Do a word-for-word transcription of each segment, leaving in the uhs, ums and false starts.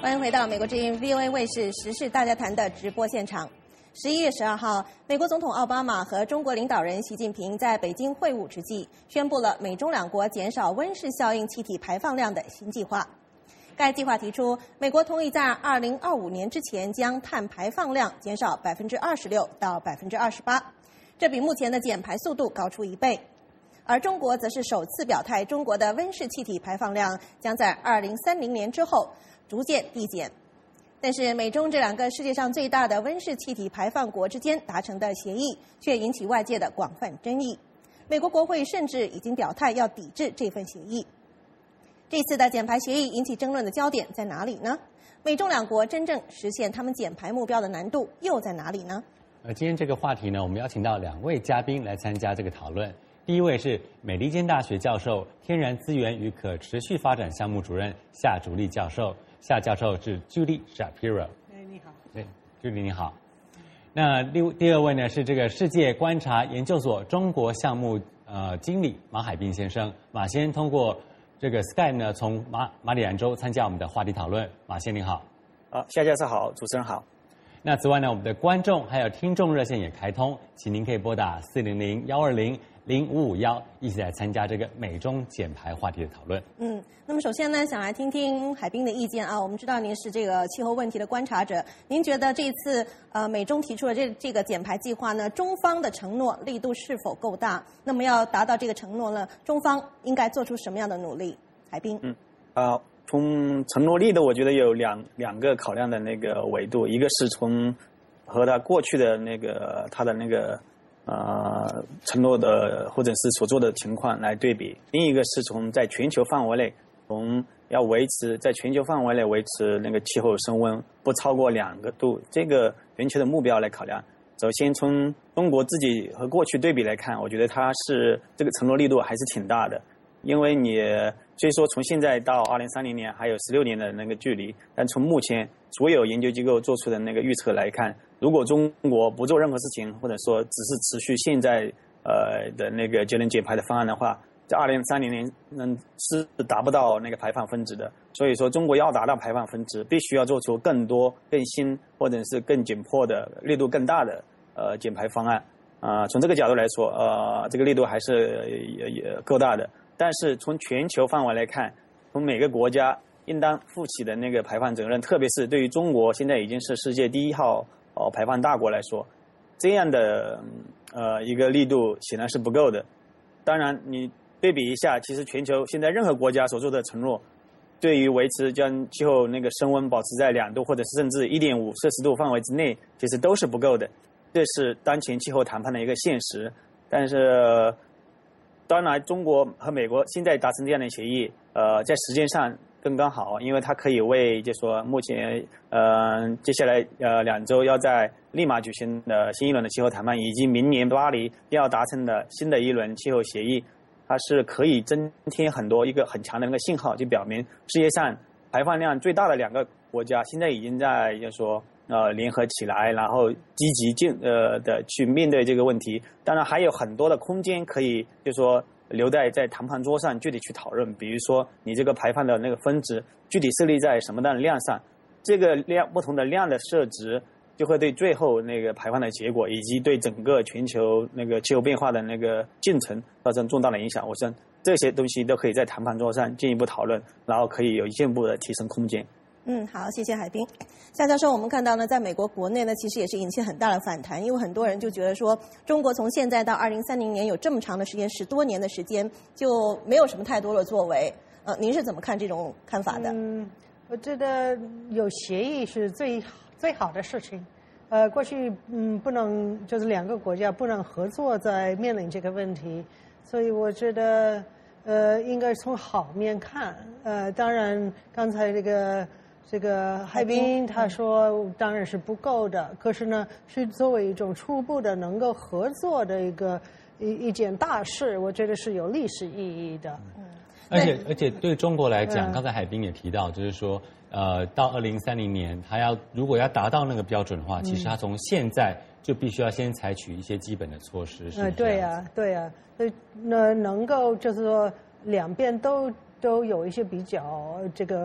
欢迎回到美国之音 V O A 卫视时事大家谈的直播现场。十一月十二号，美国总统奥巴马和中国领导人习近平在北京会晤之际，宣布了美中两国减少温室效应气体排放量的新计划。该计划提出，美国同意在二零二五年之前将碳排放量减少百分之二十六到百分之二十八，这比目前的减排速度高出一倍。而中国则是首次表态，中国的温室气体排放量将在二零三零年之后逐渐递减。但是美中这两个世界上最大的温室气体排放国之间达成的协议，却引起外界的广泛争议。美国国会甚至已经表态要抵制这份协议。这次的减排协议引起争论的焦点在哪里呢？美中两国真正实现他们减排目标的难度又在哪里呢？ 而今天这个话题呢，我们邀请到两位嘉宾来参加这个讨论。第一位是美利坚大学教授、天然资源与可持续发展项目主任夏竹丽教授。夏教授是 Julie Shapiro。 哎，你好。 对 ，Julie 你好。那第第二位呢是这个世界观察研究所中国项目呃经理马海滨先生。马先通过这个 Skype 呢从马马里兰州参加我们的话题讨论。马先你好。 好，夏教授好，主持人好。 那此外呢，我们的观众还有听众热线也开通，请您可以拨打四零零幺二零零五五幺，一起来参加这个美中减排话题的讨论。 嗯，那么首先呢，想来听听海滨的意见啊。我们知道您是这个气候问题的观察者，您觉得这一次呃美中提出的这这个减排计划呢，中方的承诺力度是否够大？那么要达到这个承诺呢，中方应该做出什么样的努力？海滨。 嗯，啊。从承诺力的，我觉得有两两个考量的那个维度，一个是从和他过去的那个他的那个呃承诺的或者是所做的情况来对比，另一个是从在全球范围内，从要维持在全球范围内维持那个气候升温不超过两个度这个全球的目标来考量。首先从中国自己和过去对比来看，我觉得它是这个承诺力度还是挺大的。因为你虽说从现在到二零三零年还有十六年的那个距离，但从目前所有研究机构做出的那个预测来看，如果中国不做任何事情，或者说只是持续现在呃的那个节能减排的方案的话，在二零三零年嗯是达不到那个排放分值的。所以说，中国要达到排放分值，必须要做出更多、更新或者是更紧迫的、力度更大的呃减排方案。啊、呃，从这个角度来说，呃，这个力度还是也也够大的。但是从全球范围来看，从每个国家应当负起的那个排放责任，特别是对于中国现在已经是世界第一号哦排放大国来说，这样的呃一个力度显然是不够的。当然，你对比一下，其实全球现在任何国家所做的承诺，对于维持将气候那个升温保持在两度或者是甚至一点五摄氏度范围之内，其实都是不够的。这是当前气候谈判的一个现实。但是当然，中国和美国现在达成这样的协议，呃，在时间上更刚好，因为它可以为就说目前呃接下来呃两周要在利马举行的新一轮的气候谈判，以及明年巴黎要达成的新的一轮气候协议，它是可以增添很多一个很强的那个信号，就表明世界上排放量最大的两个国家现在已经在就说呃联合起来，然后积极进呃的去面对这个问题。当然还有很多的空间可以就说留在在谈判桌上具体去讨论，比如说你这个排放的那个分值具体设立在什么样的量上，这个量不同的量的设值就会对最后那个排放的结果以及对整个全球那个气候变化的那个进程造成重大的影响。我想这些东西都可以在谈判桌上进一步讨论，然后可以有进一步的提升空间。 嗯，好，谢谢海滨。夏教授，我们看到呢，在美国国内呢，其实也是引起很大的反弹，因为很多人就觉得说，中国从现在到二零三零年有这么长的时间，十多年的时间，就没有什么太多的作为。呃，您是怎么看这种看法的？ 嗯，我觉得有协议是最最好的事情。呃，过去嗯不能就是两个国家不能合作在面临这个问题，所以我觉得呃应该从好面看。呃，当然刚才这个。这个海滨他说当然是不够的，可是呢是作为一种初步的能够合作的一个一一件大事，我觉得是有历史意义的。 嗯，而且而且对中国来讲，刚才海滨也提到，就是说呃到二零三零年，他要如果要达到那个标准的话，其实他从现在就必须要先采取一些基本的措施。是呃，对呀、啊，对呀、啊，所以那能够就是说两边都都有一些比较这个。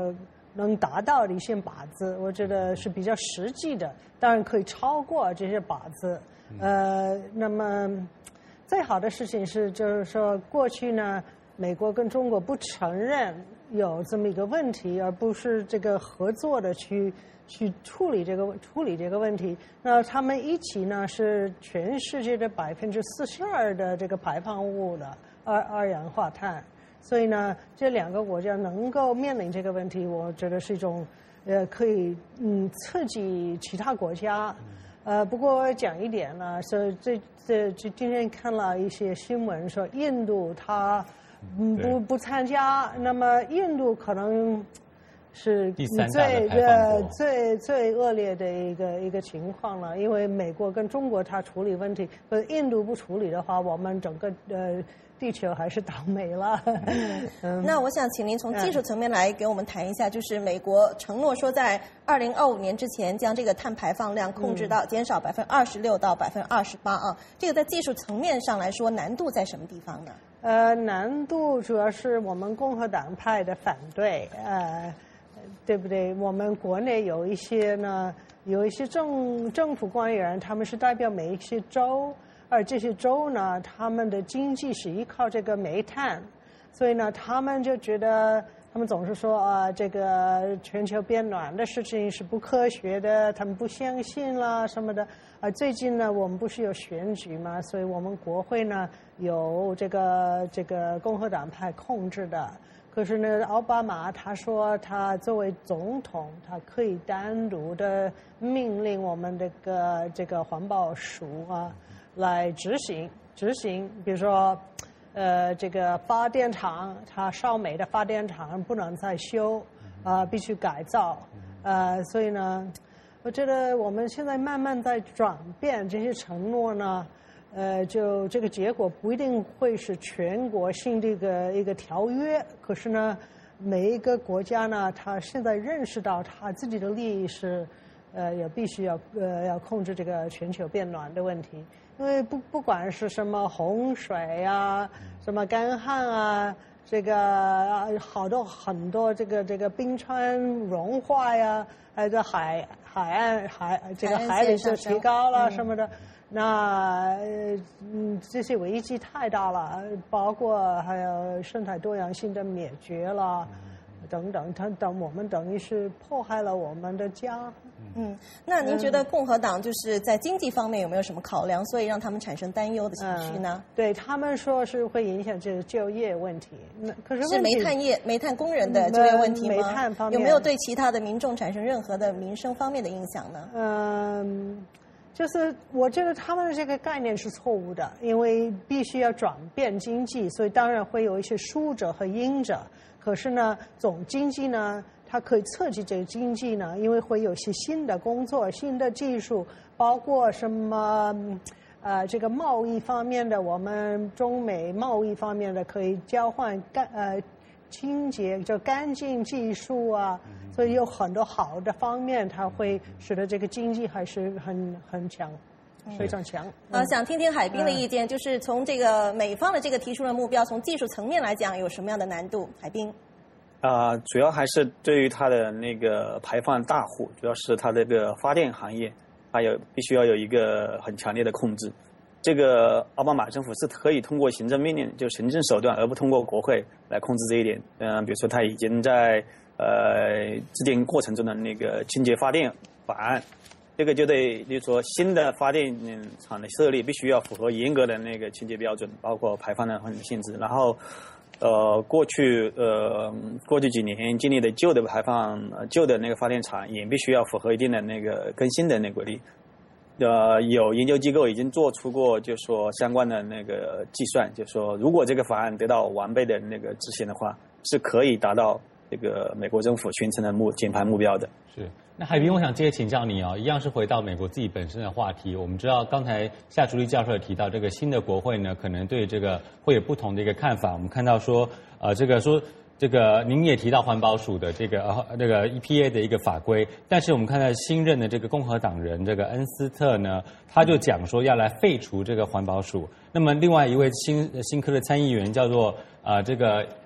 能达到的一些靶子，我觉得是比较实际的，当然可以超过这些靶子。呃，那么最好的事情是，就是说过去呢，美国跟中国不承认有这么一个问题，而不是这个合作的去去处理这个处理这个问题。那他们一起呢是全世界的百分之四十二的这个排放物的二二氧化碳。所以呢，这两个国家能够面临这个问题，我觉得是一种，呃，可以嗯刺激其他国家。呃，不过讲一点呢，是这这这今天看了一些新闻说，印度它嗯不不参加，那么印度可能是第三大的最排放国最最恶劣的一个一个情况了，因为美国跟中国它处理问题，呃，印度不处理的话，我们整个呃。地球还是倒霉了。 嗯、那我想请您从技术层面来给我们谈一下，就是美国承诺说在二零二五年之前将这个碳排放量控制到减少百分之二十六到百分之二十八啊。这个在技术层面上来说，难度在什么地方呢？ 呃，难度主要是我们共和党派的反对，呃，对不对？我们国内有一些呢，有一些政政府官员，他们是代表每一些州。而这些州呢，他们的经济是依靠这个煤炭，所以呢，他们就觉得，他们总是说啊，这个全球变暖的事情是不科学的，他们不相信啦什么的。而最近呢，我们不是有选举嘛，所以我们国会呢有这个这个共和党派控制的。可是呢，奥巴马他说他作为总统，他可以单独的命令我们这个这个环保署啊。来执行执行，比如说，呃，这个发电厂，它烧煤的发电厂不能再修，啊、呃，必须改造，呃，所以呢，我觉得我们现在慢慢在转变这些承诺呢，呃，就这个结果不一定会是全国性的一个一个条约，可是呢，每一个国家呢，他现在认识到他自己的利益是，呃，也必须要呃要控制这个全球变暖的问题。因为不不管是什么洪水啊，什么干旱啊，这个好多很多这个这个冰川融化呀，还有这海海岸海这个海里就提高了什么的，那嗯这些危机太大了，包括还有生态多样性的灭绝了。等等，它等我们等于是迫害了我们的家。 嗯，那您觉得共和党就是在经济方面有没有什么考量，所以让他们产生担忧的情绪呢？ 嗯、对他们说是会影响这个就业问题，那可是是煤炭业、煤炭工人的就业问题吗？ 煤炭方面有没有对其他的民众产生任何的民生方面的影响呢？ 嗯，就是我觉得他们的这个概念是错误的，因为必须要转变经济，所以当然会有一些输者和赢者。可是呢，总经济呢，它可以刺激这个经济呢，因为会有些新的工作、新的技术，包括什么，呃，这个贸易方面的，我们中美贸易方面的可以交换干呃清洁就干净技术啊，所以有很多好的方面，它会使得这个经济还是很很强。非常强。 呃，想听听海滨的意见，就是从这个美方的这个提出的目标，从技术层面来讲，有什么样的难度？海滨。 啊、呃，主要还是对于它的那个排放大户，主要是它这个发电行业，还有必须要有一个很强烈的控制。这个奥巴马政府是可以通过行政命令，就行政手段，而不通过国会来控制这一点。嗯、呃，比如说他已经在呃制定过程中的那个清洁发电法案。这个就得，比如说新的发电厂的设立必须要符合严格的那个清洁标准，包括排放的性质。然后，呃，过去呃过去几年经历的旧的排放、呃、旧的那个发电厂也必须要符合一定的那个更新的那个规定。呃，有研究机构已经做出过，就是说相关的那个计算，就是说如果这个法案得到完备的那个执行的话，是可以达到这个美国政府宣称的目减排目标的。 是。那海滨，我想接着请教你哦，一样是回到美国自己本身的话题。我们知道刚才夏竹立教授也提到，这个新的国会呢，可能对这个会有不同的一个看法。我们看到说，呃，这个说这个您也提到环保署的这个呃这个 E P A 的一个法规，但是我们看到新任的这个共和党人这个恩斯特呢，他就讲说要来废除这个环保署。那么另外一位新新科的参议员叫做呃这个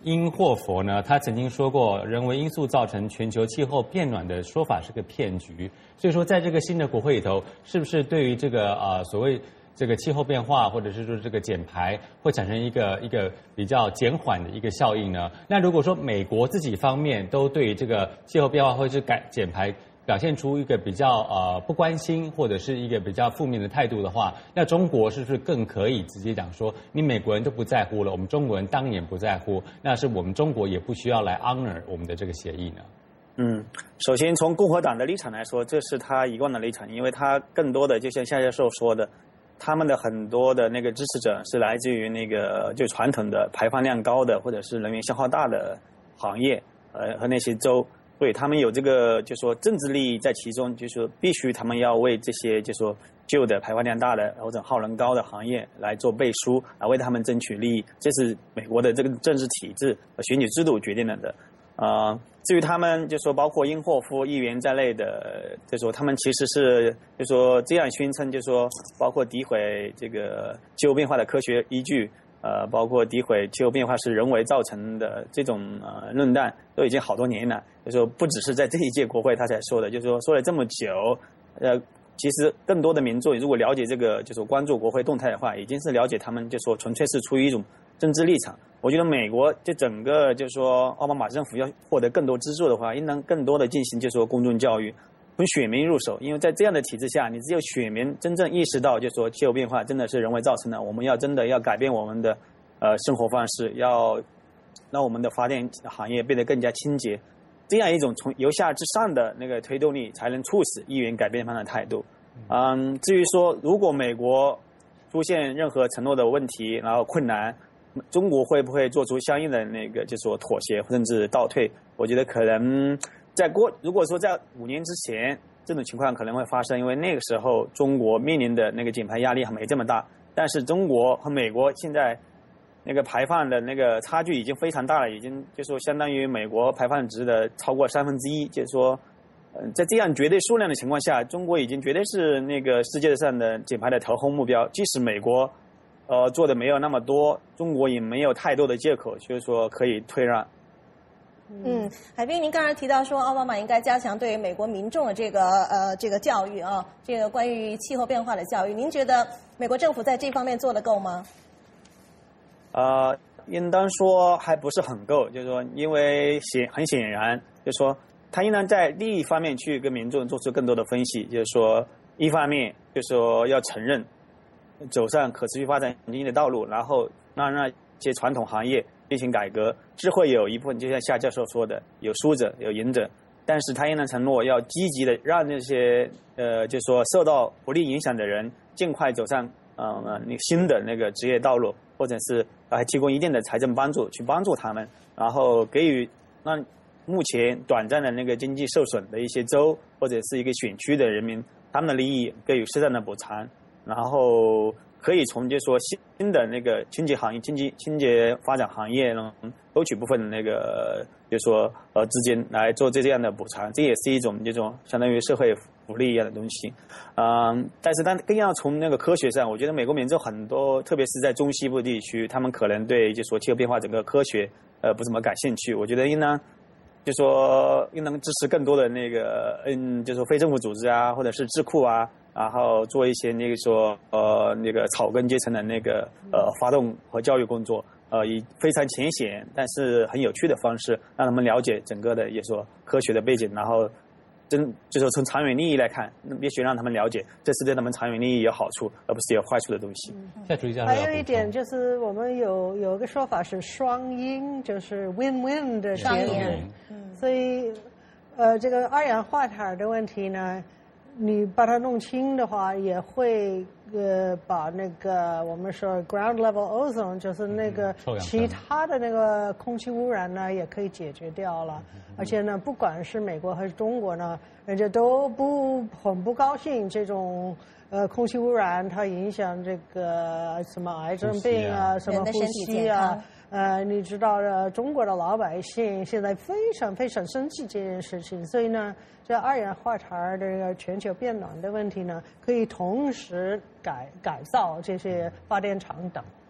因霍佛呢，他曾经说过，人为因素造成全球气候变暖的说法是个骗局。所以说，在这个新的国会里头，是不是对于这个呃所谓这个气候变化，或者是说这个减排，会产生一个一个比较减缓的一个效应呢？那如果说美国自己方面都对于这个气候变化或者是改减排表现出一个比较呃不关心或者是一个比较负面的态度的话，那中国是不是更可以直接讲说，你美国人都不在乎了，我们中国人当然也不在乎，那是我们中国也不需要来 honor 我们的这个协议呢？ 嗯，首先从共和党的立场来说，这是他一贯的立场，因为他更多的就像夏教授说的，他们的很多的那个支持者是来自于那个就传统的排放量高的或者是能源消耗大的行业，呃和那些州。对他们有这个，就说政治利益在其中，就是说必须他们要为这些，就说旧的排放量大的或者耗能高的行业来做背书，来为他们争取利益。这是美国的这个政治体制和选举制度决定了的。啊、呃，至于他们就说包括因霍夫议员在内的，就说他们其实是就说这样宣称，就说包括诋毁这个气候变化的科学依据。呃，包括诋毁气候变化是人为造成的这种呃论断，都已经好多年了。就说不只是在这一届国会他才说的，就说说了这么久，呃，其实更多的民众如果了解这个，就是关注国会动态的话，已经是了解他们就说纯粹是出于一种政治立场。我觉得美国就整个就是说奥巴马政府要获得更多资助的话，应当更多的进行就说公众教育。从选民入手，因为在这样的体制下，你只有选民真正意识到，就说气候变化真的是人为造成的，我们要真的要改变我们的呃生活方式，要让我们的发电行业变得更加清洁，这样一种从由下至上的那个推动力，才能促使议员改变他们的态度。嗯，至于说如果美国出现任何承诺的问题，然后困难，中国会不会做出相应的那个就说妥协甚至倒退？我觉得可能。在过，如果说在五年之前，这种情况可能会发生，因为那个时候中国面临的那个减排压力还没这么大。但是中国和美国现在那个排放的那个差距已经非常大了，已经就说相当于美国排放值的超过三分之一，就是说，嗯，在这样绝对数量的情况下，中国已经绝对是那个世界上的减排的头号目标。即使美国，呃，做的没有那么多，中国也没有太多的借口，就是说可以退让。 嗯，海滨，您刚才提到说，奥巴马应该加强对美国民众的这个呃这个教育啊，这个关于气候变化的教育，您觉得美国政府在这方面做得够吗？ 呃，应当说还不是很够，就是说，因为显很显然，就是说，他应当在利益方面去跟民众做出更多的分析，就是说，一方面就是说要承认走上可持续发展经济的道路，然后让那些传统行业进行改革，是会有一部分，就像夏教授说的，有输者有赢者，但是他应当承诺要积极的让那些呃，就是说受到不利影响的人尽快走上呃那新的那个职业道路，或者是还提供一定的财政帮助去帮助他们，然后给予让目前短暂的那个经济受损的一些州或者是一个选区的人民，他们的利益给予适当的补偿，然后可以从就说新的那个清洁行业、经济清洁发展行业呢，抽取部分的那个就说呃资金来做这样的补偿，这也是一种这种相当于社会福利一样的东西。嗯，但是但更要从那个科学上，我觉得美国民众很多，特别是在中西部地区，他们可能对就说气候变化整个科学呃不怎么感兴趣。我觉得应当就说应当支持更多的那个嗯，就说非政府组织啊，或者是智库啊。然后做一些那个说呃那个草根阶层的那个呃发动和教育工作，呃以非常浅显但是很有趣的方式，让他们了解整个的也说科学的背景，然后真就说从长远利益来看，必须让他们了解这是对他们长远利益有好处，而不是有坏处的东西。 夏主席教授还有一点就是我们有有个说法是双赢，就是 win-win 的结果。所以呃这个二氧化碳的问题呢，你把它弄清的话，也会呃把那个我们说 ground level ozone， 就是那个其他的那个空气污染呢，也可以解决掉了。而且呢，不管是美国还是中国呢，人家都不很不高兴这种呃空气污染，它影响这个什么癌症病啊，什么呼吸啊。呃，你知道呃，中国的老百姓现在非常非常生气这件事情，所以呢，这二氧化碳这个全球变暖的问题呢，可以同时改改造这些发电厂等。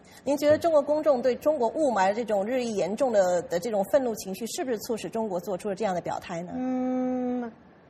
您觉得中国公众对中国雾霾这种日益严重的的这种愤怒情绪，是不是促使中国做出了这样的表态呢？ 嗯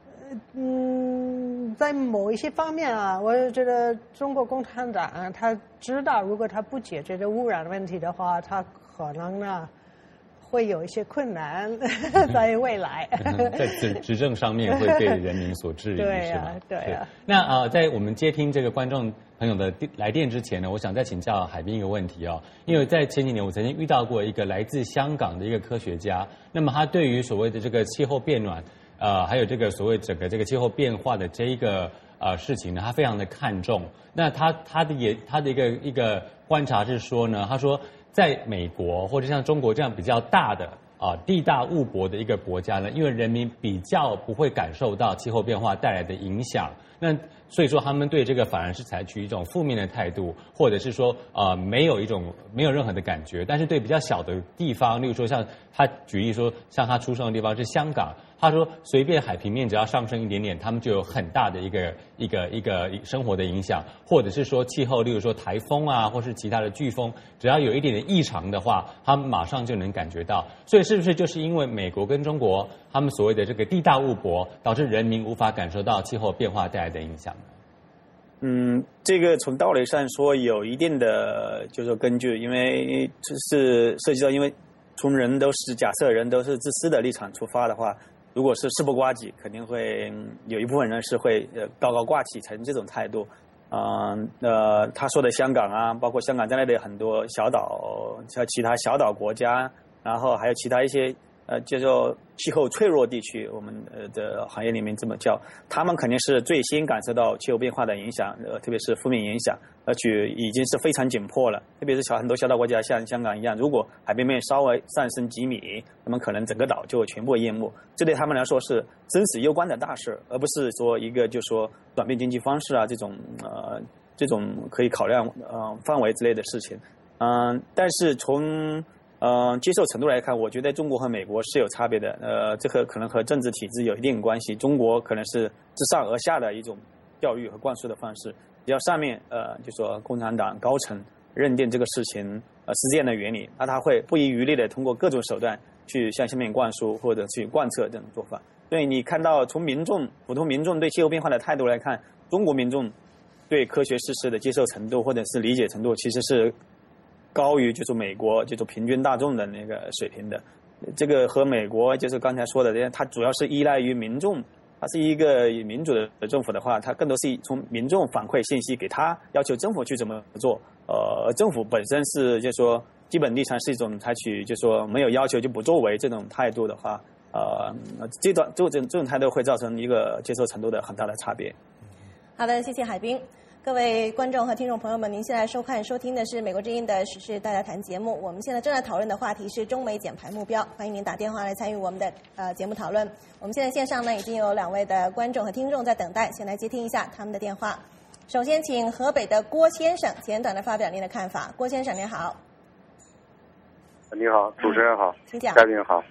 嗯，在某一些方面啊，我觉得中国共产党、啊、他知道，如果他不解决这污染问题的话，他可能呢会有一些困难在未来。 在执执政上面会被人民所质疑， 对是吧？ 对啊。 那呃，在我们接听这个观众朋友的来电之前呢，我想再请教海滨一个问题哦，因为在前几年我曾经遇到过一个来自香港的一个科学家，那么他对于所谓的这个气候变暖，呃，还有这个所谓整个这个气候变化的这一个呃事情呢，他非常的看重。那他他的也他的一个一个观察是说呢，他说在美国或者像中国这样比较大的啊地大物博的一个国家呢，因为人民比较不会感受到气候变化带来的影响，那所以说他们对这个反而是采取一种负面的态度，或者是说呃没有一种没有任何的感觉。但是对比较小的地方，例如说像他举例说，像他出生的地方是香港，他说随便海平面只要上升一点点，他们就有很大的一个一个一个生活的影响，或者是说气候，例如说台风啊，或是其他的飓风，只要有一点点异常的话，他们马上就能感觉到。所以是不是就是因为美国跟中国他们所谓的这个地大物博，导致人民无法感受到气候变化带来的影响呢？ 嗯，这个从道理上说有一定的就是说根据，因为这是涉及到，因为从人都是假设人都是自私的立场出发的话，如果是事不关己，肯定会有一部分人是会呃高高挂起，采取这种态度。嗯 呃, 呃，他说的香港啊，包括香港在内的很多小岛，像其他小岛国家，然后还有其他一些呃叫做气候脆弱地区，我们呃的行业里面这么叫，他们肯定是最先感受到气候变化的影响，呃，特别是负面影响，而且已经是非常紧迫了。特别是小很多小岛国家，像香港一样，如果海平面稍微上升几米，那么可能整个岛就全部淹没。这对他们来说是生死攸关的大事，而不是说一个就说转变经济方式啊这种呃这种可以考量呃范围之类的事情。嗯、呃，但是从呃，接受程度来看，我觉得中国和美国是有差别的。呃，这个可能和政治体制有一定关系。中国可能是自上而下的一种教育和灌输的方式，比较上面呃，就说共产党高层认定这个事情呃是这样的原理，那他会不遗余力的通过各种手段去向下面灌输或者去贯彻这种做法。所以你看到从民众普通民众对气候变化的态度来看，中国民众对科学事实的接受程度或者是理解程度其实是高于就是美国就是平均大众的那个水平的。这个和美国就是刚才说的，它主要是依赖于民众，它是一个民主的政府的话，它更多是从民众反馈信息给他，要求政府去怎么做。呃，政府本身是就是说基本立场是一种采取就是说没有要求就不作为这种态度的话，呃，这段这种这种态度会造成一个接受程度的很大的差别。 好的，谢谢海滨。各位观众和听众朋友们，您现在收看收听的是美国之音的时事大家谈节目。我们现在正在讨论的话题是中美减排目标，欢迎您打电话来参与我们的呃节目讨论。我们现在线上呢已经有两位的观众和听众在等待，先来接听一下他们的电话。首先，请河北的郭先生简短的发表您的看法。郭先生您好。 你好，主持人好， 嗯、请讲。 嘉宾好。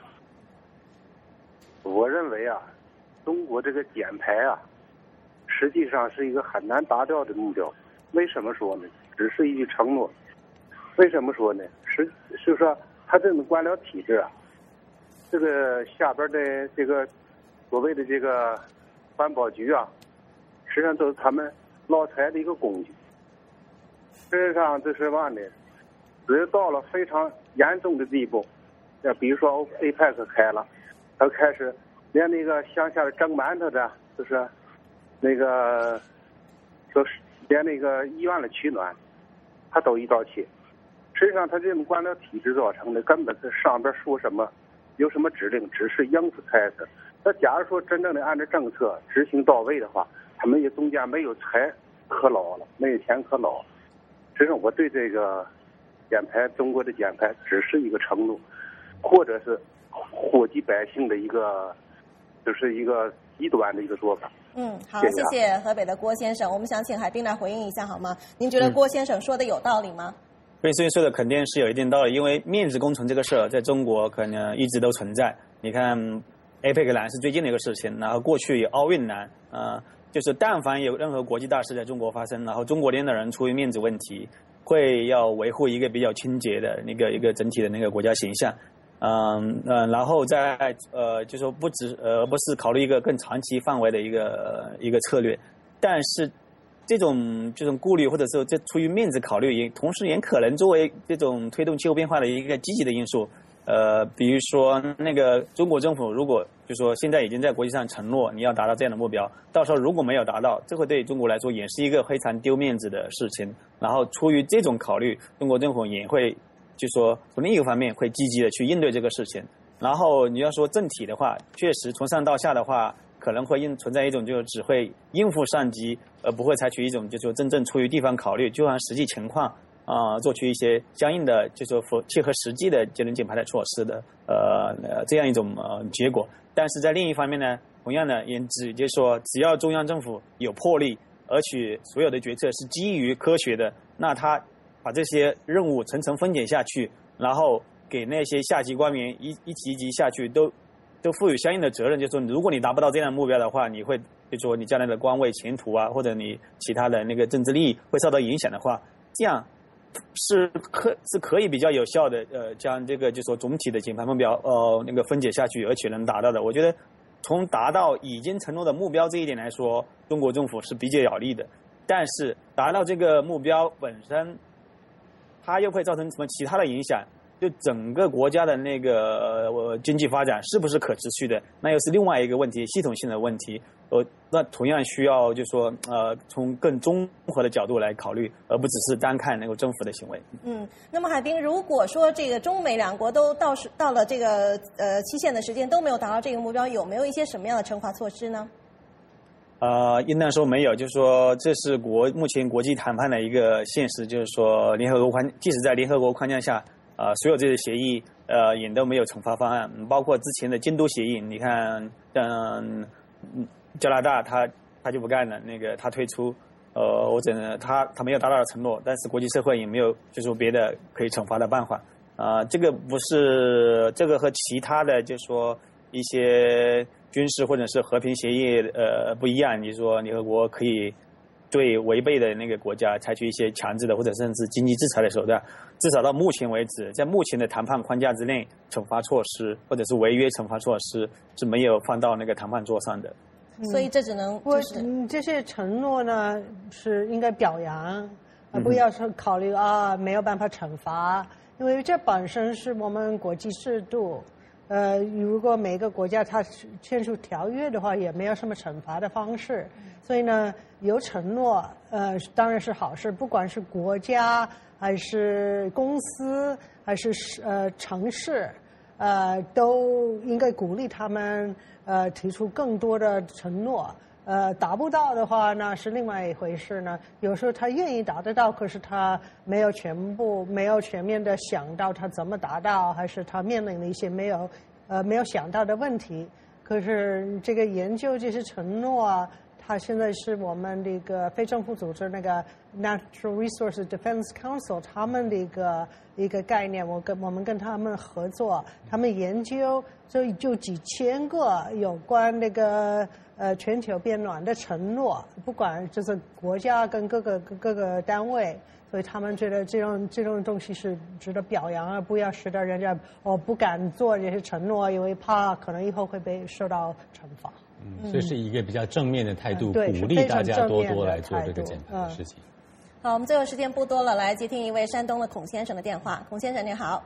我认为啊，中国这个减排啊，实际上是一个很难达到的目标。为什么说呢？只是一句承诺。为什么说呢？实就是说，他这种官僚体制啊，这个下边的这个所谓的这个环保局啊，实际上都是他们捞财的一个工具。实际上这是嘛呢？只要到了非常严重的地步，呃，比如说 A P E C 开了，他开始连那个乡下的蒸馒头的，就是那个，就是连那个医院的取暖，他都一刀切。实际上，他这种官僚体制造成的，根本是上边说什么，有什么指令，只是应付差事。那假如说真正的按照政策执行到位的话，他们也中间没有财可捞了，没有钱可捞。实际上，我对这个减排，中国的减排只是一个承诺，或者是祸及百姓的一个，就是一个极端的一个做法。 嗯，好，谢谢, 谢谢河北的郭先生。我们想请海滨来回应一下好吗？您觉得郭先生说的有道理吗？ 郭先生说的肯定是有一定道理，因为面子工程这个事儿在中国可能一直都存在。你看 A P E C 难是最近的一个事情，然后过去有奥运难，呃，就是但凡有任何国际大事在中国发生，然后中国领导人出于面子问题， 会要维护一个比较清洁的那个一个整体的那个国家形象。嗯呃，然后再呃，就说不只呃不是考虑一个更长期范围的一个、呃、一个策略，但是这种这种顾虑或者说这出于面子考虑，也同时也可能作为这种推动气候变化的一个积极的因素。呃，比如说那个中国政府如果就说现在已经在国际上承诺你要达到这样的目标，到时候如果没有达到，这会对中国来说也是一个非常丢面子的事情。然后出于这种考虑，中国政府也会。就说从另一个方面会积极的去应对这个事情，然后你要说政体的话，确实从上到下的话，可能会应存在一种就是只会应付上级，而不会采取一种就是说真正出于地方考虑，就按实际情况啊、呃，做出一些相应的就是说切合实际的节能减排的措施的呃呃这样一种呃结果。但是在另一方面呢，同样呢也只就是说只要中央政府有魄力，而且所有的决策是基于科学的，那他。把这些任务层层分解下去，然后给那些下级官员一一级一级下去，都都赋予相应的责任。就是说，如果你达不到这样的目标的话，你会就说你将来的官位前途啊，或者你其他的那个政治利益会受到影响的话，这样是可是可以比较有效的呃将这个就说总体的减排目标呃那个分解下去，而且能达到的。我觉得从达到已经承诺的目标这一点来说，中国政府是比较有利的。但是达到这个目标本身。它又会造成什么其他的影响？就整个国家的那个呃经济发展是不是可持续的？那又是另外一个问题，系统性的问题。呃，那同样需要就说呃从更综合的角度来考虑，而不只是单看那个政府的行为。 嗯，那么海滨，如果说这个中美两国都到时到了这个呃期限的时间都没有达到这个目标，有没有一些什么样的惩罚措施呢？ 呃，应当说没有，就是说这是国目前国际谈判的一个现实，就是说联合国框，即使在联合国框架下，呃，所有这些协议，呃，也都没有惩罚方案，包括之前的京都协议，你看，嗯，加拿大他他就不干了，那个他退出，呃，或者他他没有达到承诺，但是国际社会也没有就是说别的可以惩罚的办法，啊、呃，这个不是这个和其他的就是说一些。军事或者是和平协议，呃，不一样。你说联合国可以对违背的那个国家采取一些强制的或者甚至经济制裁的手段，至少到目前为止，在目前的谈判框架之内，惩罚措施或者是违约惩罚措施是没有放到那个谈判桌上的。 嗯、所以这只能我、 就是嗯、这些承诺呢是应该表扬，而不要说考虑、嗯、啊没有办法惩罚，因为这本身是我们国际制度。呃，如果每个国家它签署条约的话，也没有什么惩罚的方式，所以呢，有承诺，呃，当然是好事。不管是国家还是公司还是呃城市，呃，都应该鼓励他们呃提出更多的承诺。呃，达不到的话，那是另外一回事呢。有时候他愿意达得到，可是他没有全部、没有全面的想到他怎么达到，还是他面临了一些没有、呃没有想到的问题。可是这个研究这些承诺啊，它现在是我们这个非政府组织那个 Natural Resources Defense Council 他们的一个一个概念。我跟我们跟他们合作，他们研究就就几千个有关那个。呃，全球变暖的承诺，不管就是国家跟各个各个单位，所以他们觉得这种这种东西是值得表扬，而不要使得人家哦不敢做这些承诺，因为怕可能以后会被受到惩罚。 嗯，这是一个比较正面的态度， 嗯、 鼓励大家多多来做这个减排的事情。 嗯、好，我们最后时间不多了，来接听一位山东的孔先生的电话。孔先生，你好。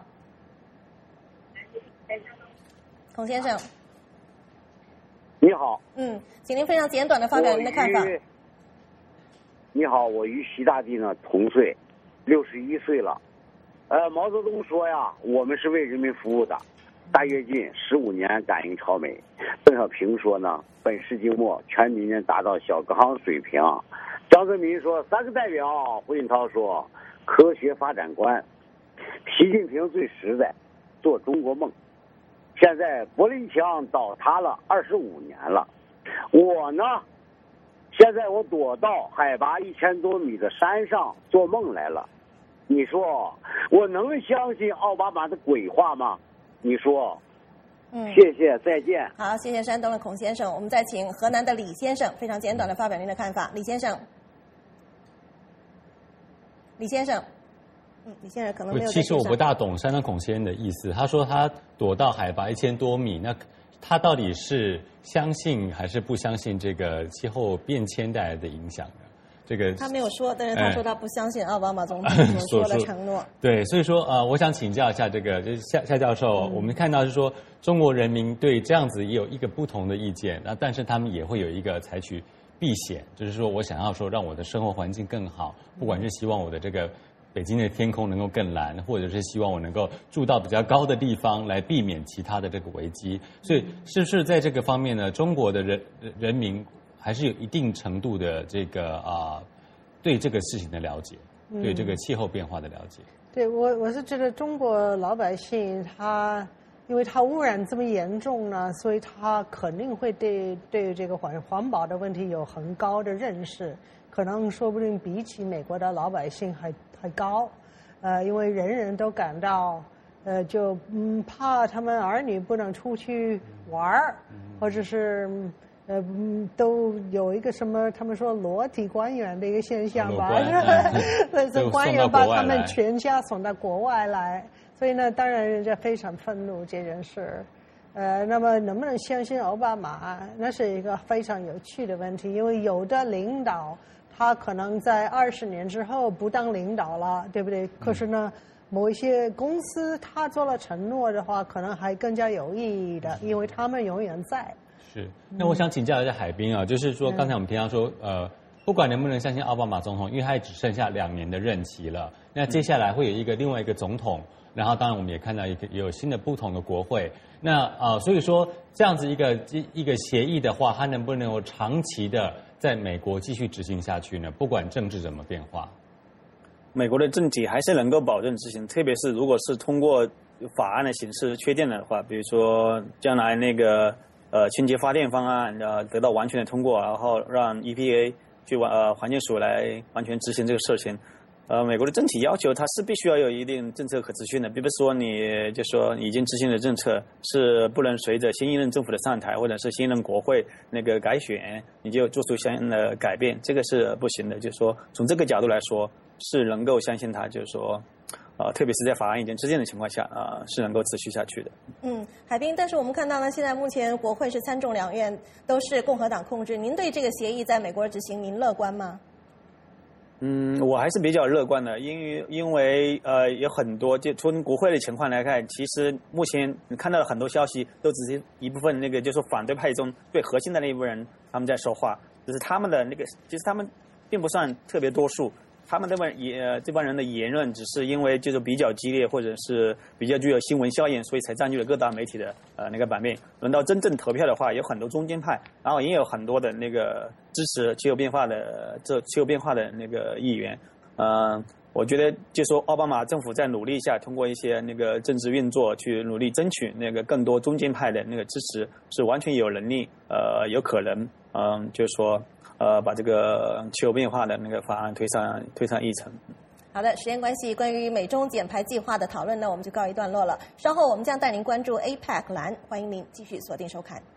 孔先生。 你好， 嗯，请您非常简短的发表您的看法。 你好，我与习大帝呢同岁，六十一岁了。呃，毛泽东说呀，我们是为人民服务的。大跃进十五年赶英超美。邓小平说呢，本世纪末全民呢达到小康水平。江泽民说三个代表，胡锦涛说科学发展观。习近平最实在，做中国梦。现在柏林墙倒塌了二十五年了，我呢，现在我躲到海拔一千多米的山上做梦来了。你说我能相信奥巴马的鬼话吗？你说？嗯，谢谢，再见。 好，谢谢山东的孔先生。我们再请河南的李先生，非常简短的发表您的看法。李先生，李先生。 嗯，你现在可能没有。 其实我不大懂山东孔先生的意思。他说他躲到海拔一千多米，那他到底是相信还是不相信这个气候变迁带来的影响呢？这个他没有说，但是他说他不相信奥巴马总统所说的承诺。 对，所以说呃，我想请教一下这个就是夏夏教授，嗯、我们看到是说中国人民对这样子也有一个不同的意见，那但是他们也会有一个采取避险，就是说我想要说让我的生活环境更好，不管是希望我的这个北京的天空能够更蓝，或者是希望我能够住到比较高的地方来避免其他的这个危机。所以是不是在这个方面呢，中国的人人民还是有一定程度的这个啊、呃，对这个事情的了解，对这个气候变化的了解？嗯、 对我我是觉得中国老百姓他，因为他污染这么严重呢，所以他肯定会对对这个环环保的问题有很高的认识，可能说不定比起美国的老百姓还还高，呃，因为人人都感到，呃，就嗯怕他们儿女不能出去玩儿，或者是。呃，都有一个什么，他们说裸体官员的一个现象吧，那是官员把他们全家送到国外来，所以呢，当然人家非常愤怒这件事。呃，那么能不能相信奥巴马，那是一个非常有趣的问题，因为有的领导他可能在二十年之后不当领导了，对不对？可是呢，某一些公司他做了承诺的话，可能还更加有意义的，因为他们永远在。 是，那我想请教一下海滨啊，就是说刚才我们听到说，呃，不管能不能相信奥巴马总统，因为他也只剩下两年的任期了，那接下来会有一个另外一个总统，然后当然我们也看到一个也有新的不同的国会，那呃，所以说这样子一个一个协议的话，它能不能够长期的在美国继续执行下去呢？不管政治怎么变化， 美国的政体还是能够保证执行，特别是如果是通过法案的形式确定的话，比如说将来那个。呃，清洁发电方案呃得到完全的通过，然后让 E P A 去完呃环境署来完全执行这个事情。呃，美国的政体要求它是必须要有一定政策可持续的，比如说你就说已经执行的政策是不能随着新一任政府的上台或者是新一任国会那个改选，你就做出相应的改变，这个是不行的。就是说从这个角度来说，是能够相信它，就是说。呃，特别是在法案已经制定的情况下，啊、呃，是能够持续下去的。 嗯，海滨，但是我们看到呢，现在目前国会是参众两院都是共和党控制，您对这个协议在美国执行，您乐观吗？ 嗯，我还是比较乐观的，因为因为呃有很多，就从国会的情况来看，其实目前你看到的很多消息都只是一部分那个就是反对派中最核心的那一部分人他们在说话，就是他们的那个，其实他们并不算特别多数。他们这帮也这帮人的言论，只是因为就是比较激烈，或者是比较具有新闻效应，所以才占据了各大媒体的呃那个版面。轮到真正投票的话，有很多中间派，然后也有很多的那个支持气候变化的这气候变化的那个议员。嗯、呃，我觉得就说奥巴马政府在努力下，通过一些那个政治运作去努力争取那个更多中间派的那个支持，是完全有能力呃有可能嗯、呃、就是说。呃，把这个气候变化的那个法案推上推上议程。 好的，时间关系，关于美中减排计划的讨论呢，我们就告一段落了。稍后我们将带您关注 A PEC 蓝，欢迎您继续锁定收看。